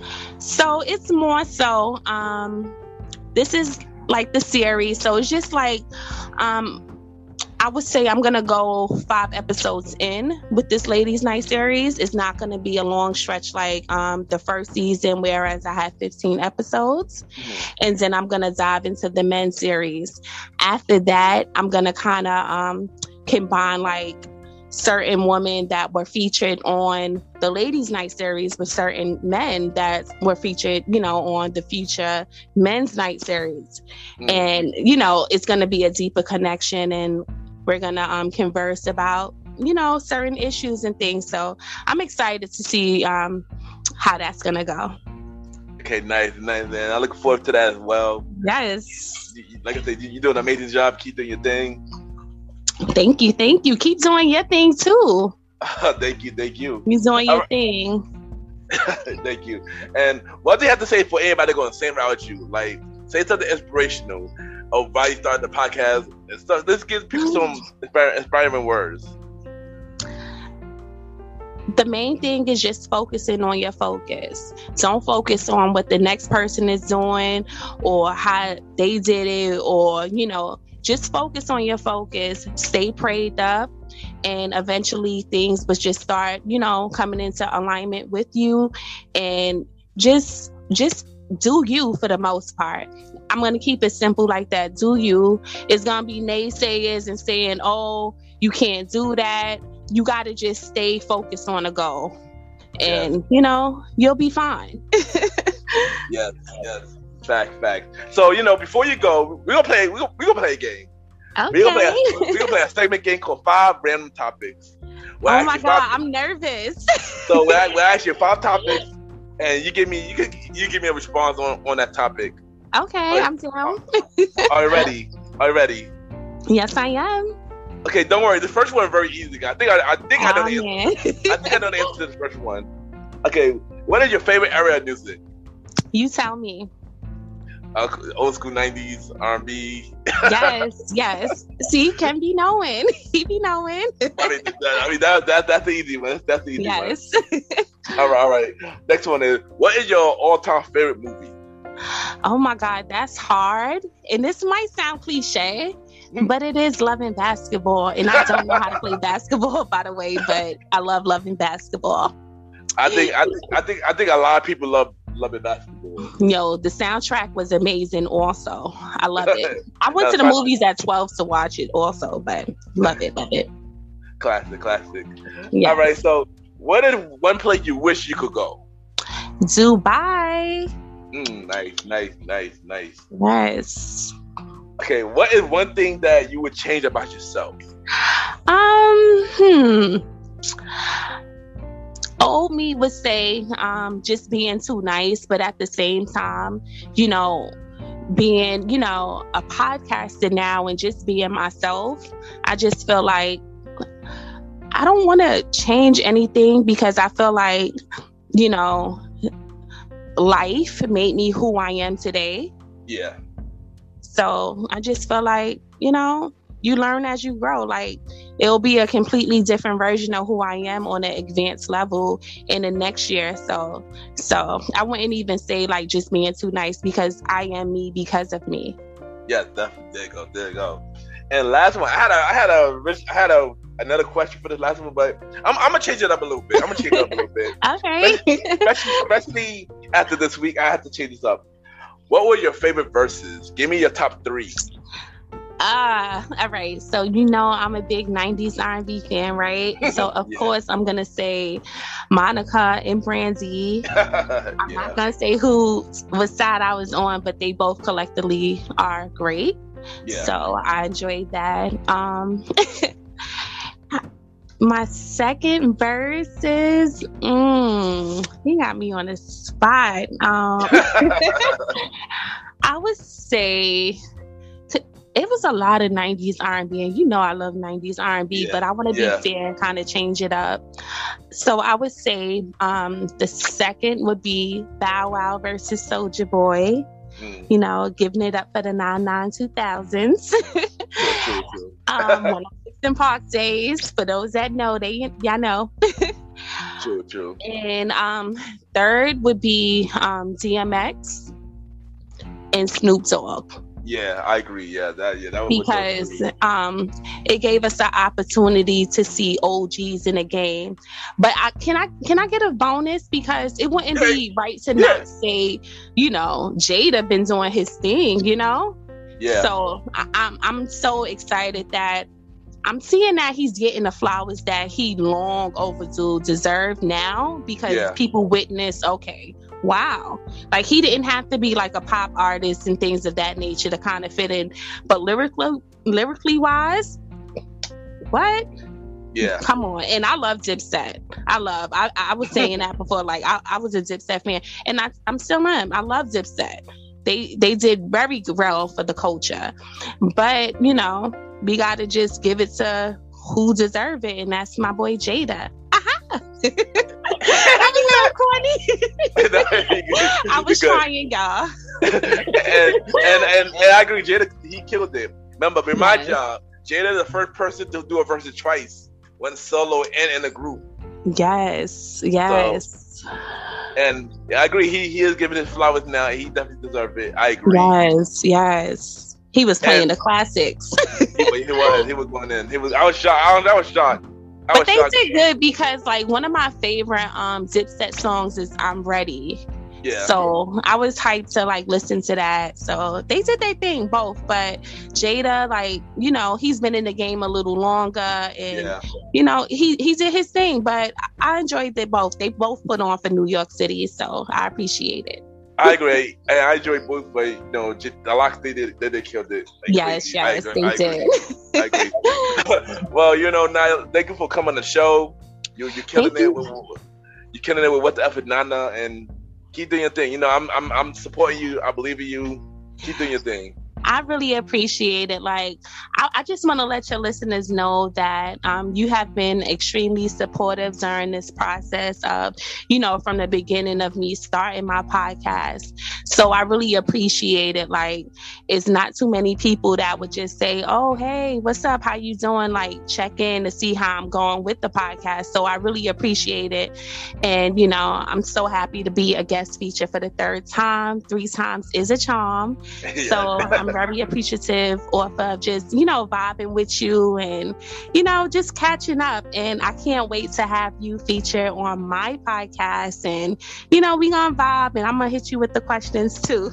So it's more so, um, this is like the series. So it's just like, um, I would say I'm going to go five episodes in with this Ladies Night series. It's not going to be a long stretch like um, the first season, whereas I had fifteen episodes. Mm-hmm. And then I'm going to dive into the men's series. After that, I'm going to kind of um, combine like certain women that were featured on the Ladies Night series with certain men that were featured, you know, on the future Men's Night series. Mm. And, you know, it's going to be a deeper connection, and we're going to um, converse about, you know, certain issues and things. So I'm excited to see um, how that's going to go. Okay, nice, nice, man. I look forward to that as well. Yes. Like I said, you do an amazing job. Keep doing your thing. Thank you, thank you. Keep doing your thing too. Thank you, thank you. You're doing your right. thing. Thank you. And what do you have to say for anybody going the same route as you? Like, say something inspirational of why you started the podcast and stuff. Let's give people some inspire, inspiring words. The main thing is just focusing on your focus. Don't focus on what the next person is doing or how they did it, or, you know, just focus on your focus. Stay prayed up, and eventually things will just start, you know, coming into alignment with you. And just, just do you for the most part. I'm going to keep it simple like that. Do you. It's going to be naysayers and saying, oh, you can't do that. You got to just stay focused on a goal, and yes. you know, you'll be fine. Yes, yes. Fact, fact. So, you know, before you go, we're going to play, we're going to play a game. Okay. We're going to play, play a segment game called Five Random Topics. We'll oh my God, i I'm nervous. So we'll, we'll ask you five topics, and you give me, you give, you give me a response on, on that topic. Okay, I'm down. Are you ready? Are you ready? Yes, I am. Okay, don't worry. The first one is very easy. I think I, I think I know oh, the answer. I think I know the answer to the first one. Okay, what is your favorite era of music? You tell me. Uh, old school nineties R and B. Yes, yes. See, Ken be knowing. He be knowing. I mean, that, I mean that, that that's the easy one. That's the easy yes. one. All right, all right. Next one is, what is your all-time favorite movie? Oh my God, that's hard. And this might sound cliche, but it is Loving Basketball. And I don't know how to play basketball, by the way, but I love Loving Basketball. I think I think I think I think a lot of people love Loving Basketball. Yo, the soundtrack was amazing also. I love it. I went to the movies at twelve to watch it also, but love it, love it. Classic, classic. Yes. All right, so what is one place you wish you could go? Dubai. Mm, nice, nice, nice, nice. Yes. Okay, what is one thing that you would change about yourself? Um, hmm. Old me would say um, just being too nice, but at the same time, you know, being, you know, a podcaster now and just being myself, I just feel like I don't want to change anything because I feel like, you know, life made me who I am today. Yeah. So I just feel like, you know, you learn as you grow. Like, it'll be a completely different version of who I am on an advanced level in the next year. So, so I wouldn't even say like just being too nice because I am me because of me. Yeah, definitely. There you go. There you go. And last one, I had a, I had a, I had a another question for this last one, but I'm, I'm gonna change it up a little bit. I'm gonna change it up a little bit. Okay. Especially, especially after this week, I have to change this up. What were your favorite verses? Give me your top three. Ah, uh, all right. So you know I'm a big nineties R and B fan, right? So of yeah. course I'm gonna say Monica and Brandy. I'm yeah. not gonna say who what side I was on, but they both collectively are great. Yeah. So I enjoyed that. Um, my second verse is, mm, he got me on the spot. Um, I would say to, it was a lot of nineties R and B, and you know I love nineties R and B, yeah. but I want to yeah. be fair and kind of change it up. So I would say um, the second would be Bow Wow versus Soulja Boy. Mm. You know, giving it up for the nine nine two thousands. um, one oh six and Park days. For those that know, they y'all know. True, true. And um, third would be um, D M X and Snoop Dogg. Yeah, I agree. Yeah, that yeah that was because um, it gave us the opportunity to see O Gs in the game. But I, can I can I get a bonus because it wouldn't yeah. be right to yeah. not say, you know, Jada been doing his thing, you know. Yeah. So I, I'm I'm so excited that I'm seeing that he's getting the flowers that he long overdue deserve now because yeah. people witness. Okay. Wow. Like he didn't have to be like a pop artist and things of that nature to kind of fit in. But lyrically, lyrically wise, what? Yeah. Come on. And I love Dipset. I love, I, I was saying that before, like I, I was a Dipset fan and I, I'm still am. I love Dipset. They, they did very well for the culture, but you know, we got to just give it to who deserve it. And that's my boy Jada. Aha. I'm a little corny. I was trying, y'all. and, and, and, and I agree, Jada, he killed it. Remember, in my Yes. job, Jada the first person to do a verse twice, one solo and in a group. Yes, yes. So, and yeah, I agree, he he is giving his flowers now. He definitely deserves it. I agree. Yes, yes. He was playing And- the classics. he, he was, he was going in. He was. I was shocked. I was, I was shocked. I But was they shocked. did good because like one of my favorite um Dipset songs is I'm Ready. Yeah. So I was hyped to like listen to that. So they did their thing both. But Jada, like, you know, he's been in the game a little longer and yeah. you know, he he did his thing. But I enjoyed it both. They both put on for New York City, so I appreciate it. I agree. And I enjoy both, but you know, just, a lot they did, they did killed it. Like, Yes, crazy. I yes, agree. they I agree. did. I agree. Well, you know, Niall, thank you for coming on the show. You you're killing Thank it you. with, you're killing it with What the F with Nana, and keep doing your thing. You know, I'm I'm I'm supporting you. I believe in you. Keep doing your thing. I really appreciate it. Like, I, I just want to let your listeners know that um, you have been extremely supportive during this process of, you know, from the beginning of me starting my podcast. So I really appreciate it. Like, it's not too many people that would just say, oh, hey, what's up? How you doing? Like, check in to see how I'm going with the podcast. So I really appreciate it. And, you know, I'm so happy to be a guest feature for the third time. Three times is a charm. So I'm very appreciative off of just, you know, vibing with you and, you know, just catching up. And I can't wait to have you feature on my podcast. And, you know, we gonna vibe and I'm gonna hit you with the questions too.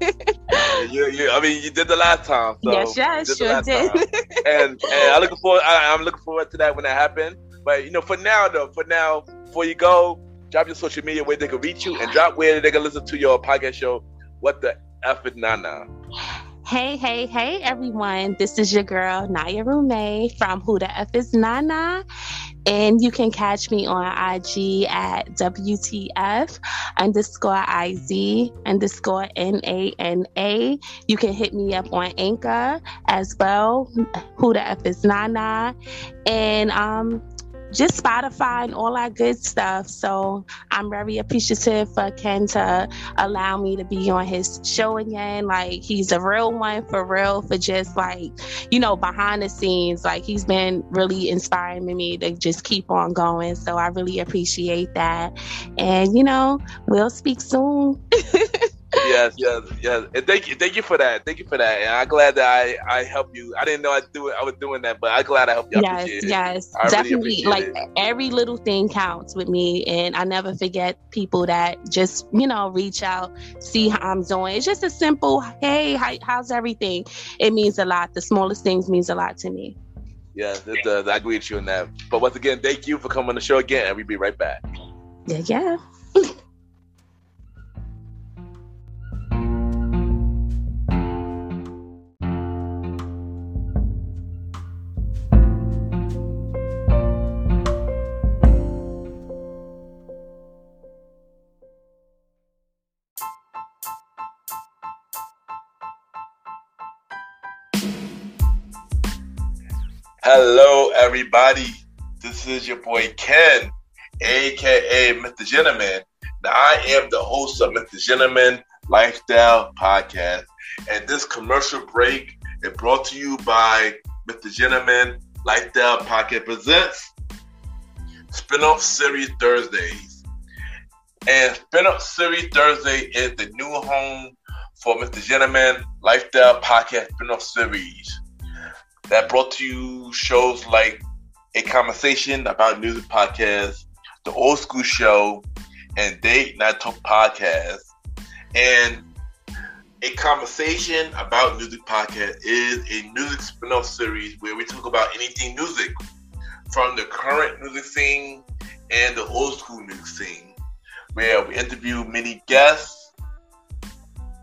you, you, I mean, you did the last time. So yes, yes, you did the sure last did. time. and and I looking forward. I, I'm looking forward to that when that happens. But you know, for now though, for now, before you go, drop your social media where they can reach you, and drop where they can listen to your podcast show. What the F with Nana? Hey, hey, hey, everyone. This is your girl, Naya Rume from Who the F is Nana. And you can catch me on I G at W T F underscore I Z underscore N A N A. You can hit me up on Anchor as well, Who the F is Nana. And um, just Spotify and all that good stuff. So I'm very appreciative for Ken to allow me to be on his show again. Like, he's a real one for real, for just like, you know, behind the scenes. Like, he's been really inspiring me to just keep on going. So I really appreciate that. And, you know, we'll speak soon. Yes, yes, yes. And thank you, thank you for that. Thank you for that. And I'm glad that I, I helped you. I didn't know I do it. I was doing that, but I'm glad I helped you. I Yes, appreciate it. yes, I really definitely. appreciate Like it. every little thing counts with me, and I never forget people that just, you know, reach out, see how I'm doing. It's just a simple, hey, how, how's everything? It means a lot. The smallest things means a lot to me. Yes, it does. I agree with you on that. But once again, thank you for coming on the show again, and we'll be right back. Yeah, yeah. Hello, everybody. This is your boy Ken, aka Mister Gentleman. Now, I am the host of Mister Gentleman Lifestyle Podcast, and this commercial break is brought to you by Mister Gentleman Lifestyle Podcast presents Spinoff Series Thursdays. And Spinoff Series Thursday is the new home for Mister Gentleman Lifestyle Podcast Spinoff Series. That brought to you shows like A Conversation About Music Podcast, The Old School Show, and Date Night Talk Podcast. And A Conversation About Music Podcast is a music spin-off series where we talk about anything music, from the current music scene and the old school music scene, where we interview many guests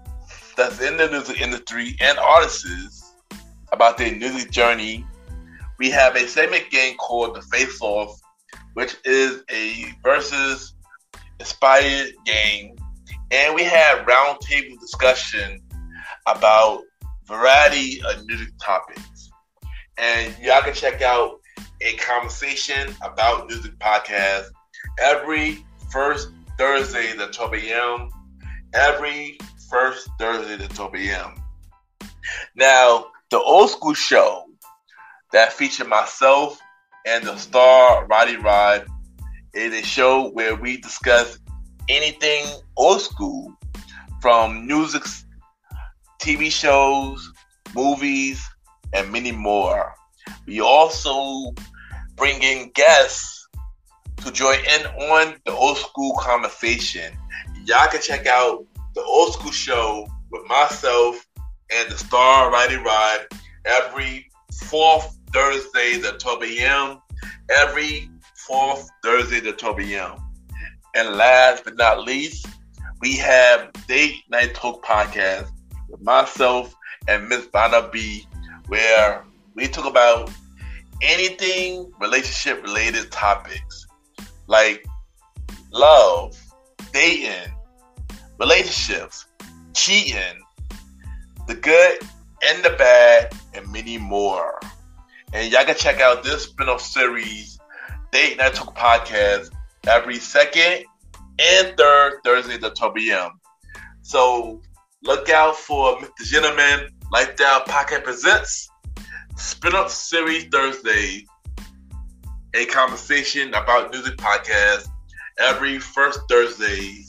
that's in the music industry and artists about their music journey, we have a segment game called the Face Off, which is a versus inspired game. And we have roundtable discussion about variety of music topics. And y'all can check out a conversation about music podcast every first Thursday at twelve a.m. Every first Thursday at twelve a.m. Now, the old school show that featured myself and the star Roddy Rod is a show where we discuss anything old school, from music, T V shows, movies, and many more. We also bring in guests to join in on the old school conversation. Y'all can check out the old school show with myself and the star Roddy Rod every fourth Thursday at twelve a.m. Every fourth Thursday at twelve a.m. And last but not least, we have Date Night Talk Podcast with myself and Miss Vanna B, where we talk about anything relationship related topics like love, dating, relationships, cheating, the good and the bad, and many more. And y'all can check out this spin-off series, Date Night Talk Podcast, every second and third Thursday at twelve a.m. So look out for Mister Gentleman Lifestyle Podcast Presents Spin-off Series Thursday, a conversation about music podcast every first Thursday.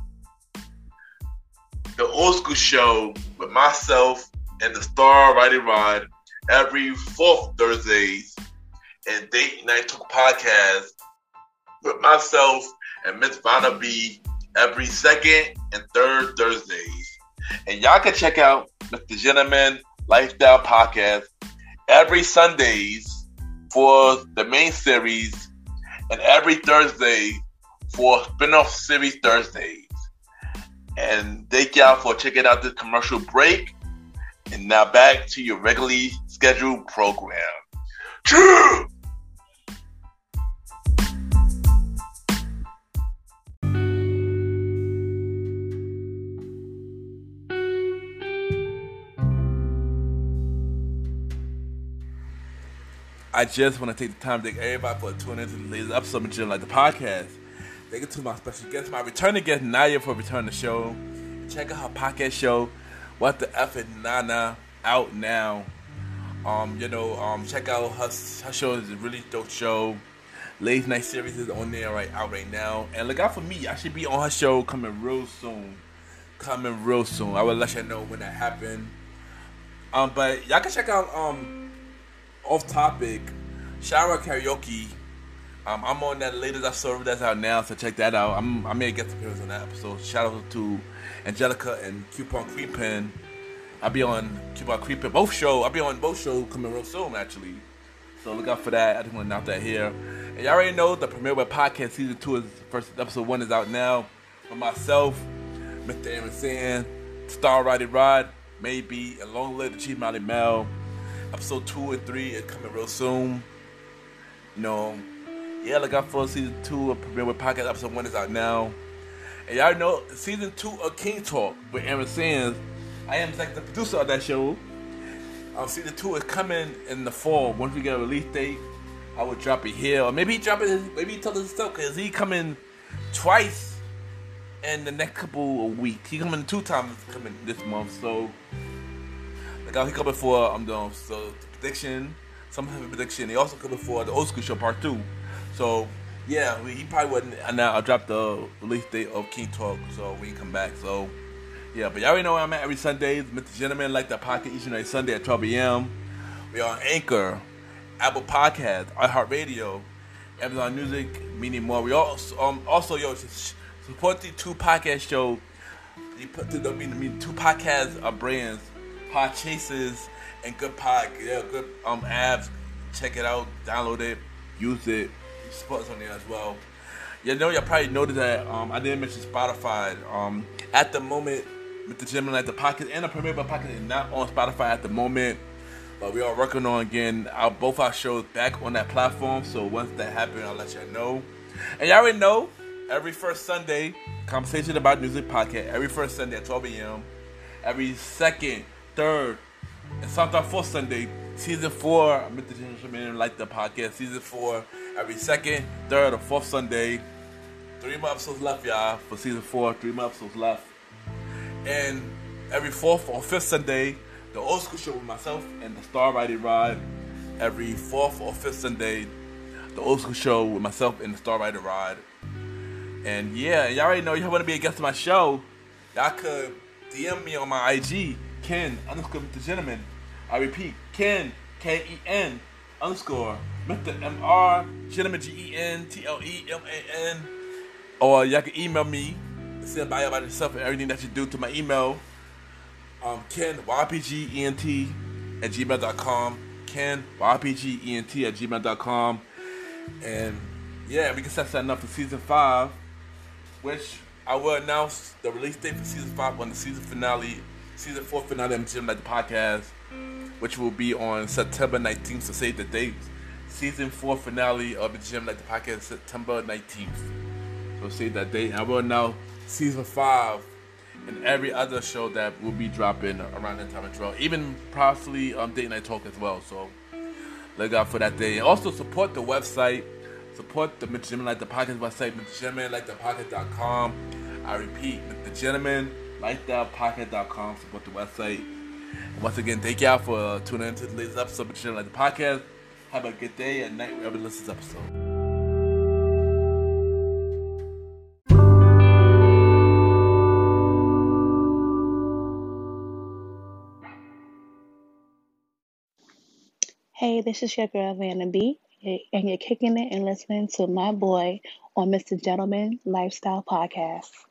The old school show with myself and the star Roddy Rod every fourth Thursdays, and Date Night Talk Podcast with myself and Miss Vanna B every second and third Thursdays. And y'all can check out Mister Gentleman Lifestyle Podcast every Sundays for the main series, and every Thursday for spin-off series Thursdays. And thank y'all for checking out this commercial break. And now back to your regularly scheduled program. True! I just want to take the time to thank everybody for tuning in to the latest episode of Gym Like the Podcast. Thank you to my special guest, my returning guest, Naya, for returning the show. Check out her podcast show, What the F is Nana, out now. Um, you know, um, check out her, her show. Is a really dope show. Late Night Series is on there right out right now. And look out for me. I should be on her show coming real soon. Coming real soon. I will let you know when that happens. Um, but y'all can check out um. Off topic, Shower Karaoke. Um, I'm on that latest episode that's out now, so check that out. I'm I may get appearance on that episode. Shout out to Angelica and Coupon Creepin. I'll be on Coupon Creepin. Both show. I'll be on both shows coming real soon, actually. So look out for that. I just want to announce that here. And y'all already know the Premiere Web Podcast season two is first episode one is out now. For myself, Mister Aaron Sand, Star Roddy Rod, Maybe, and Long Live the Chief Molly Mel. Episode two and three is coming real soon. You know, yeah, look out for season two of Premiere with Podcast. Episode one is out now. And y'all know season two of King Talk with Aaron Sands. I am like the producer of that show. Um, season two is coming in the fall. Once we get a release date, I will drop it here. Or maybe he drop it. Maybe he tell us himself because he coming twice in the next couple of weeks. He coming two times coming this month. So. Like he coming for I'm doing so the prediction, some type of prediction. He also coming for the old school show part two. So yeah, we, he probably wouldn't. And now I'll drop the release date of King Talk, so we can come back. So yeah, but y'all already know where I'm at every Sunday. Mister Gentleman Like the Podcast each and every Sunday at twelve a.m. We are on Anchor, Apple Podcast, iHeartRadio, Amazon Music, many more. We also um also yo support the two podcast show. You put the I mean, mean two podcast uh, brands. Pod Chasers and good pod, yeah, good um apps. Check it out, download it, use it. Support us on there as well. You know, y'all probably noticed that um I didn't mention Spotify. Um, at the moment, Mister Gentleman Like the Podcast and the Premiere Podcast is not on Spotify at the moment. But we are working on getting our, both our shows back on that platform. So once that happens, I'll let y'all know. And y'all already know, every first Sunday, Conversation About Music podcast, every first Sunday at twelve a.m. Every second, third, and sometimes fourth Sunday, season four, Mister Gentleman Like the podcast, season four, every second, third, or fourth Sunday. Three more episodes left, y'all, for season four. Three more episodes left. And every fourth or fifth Sunday, the Old School Show with myself and the Star Riding Rod. Every fourth or fifth Sunday, the Old School Show with myself and the Star Riding Rod. And yeah, y'all already know y'all want to be a guest of my show. Y'all could D M me on my I G, Ken underscore Mister Gentleman. I repeat, Ken, K E N underscore Mister M R Gentleman, G E N T L E M A N. Or y'all can email me, send bio about yourself and everything that you do to my email. Um, Ken, Y P G E N T at gmail dot com. Ken, Y P G E N T at gmail dot com. And yeah, we can set something up for season five, which I will announce the release date for season five on the season finale, season four finale of Gym Like the Podcast, which will be on September nineteenth. So save the date. Season four finale of the Gym Like the Podcast, September nineteenth. So save that date. And I will announce season five and every other show that will be dropping around that time as well. Even possibly um, Date Night Talk as well. So look out for that day. And also support the website. Support the Mister Gentleman Like the Podcast website, Mister Gentleman Like the Podcast dot com. I repeat, Mister Gentleman Like the Podcast dot com. Support the website. And once again, thank y'all for tuning into today's episode of Mister Gentleman Like the Podcast. Have a good day and night wherever you listen to this episode. Hey, this is your girl, Vanna B, and you're kicking it and listening to my boy on Mister Gentleman Lifestyle Podcast.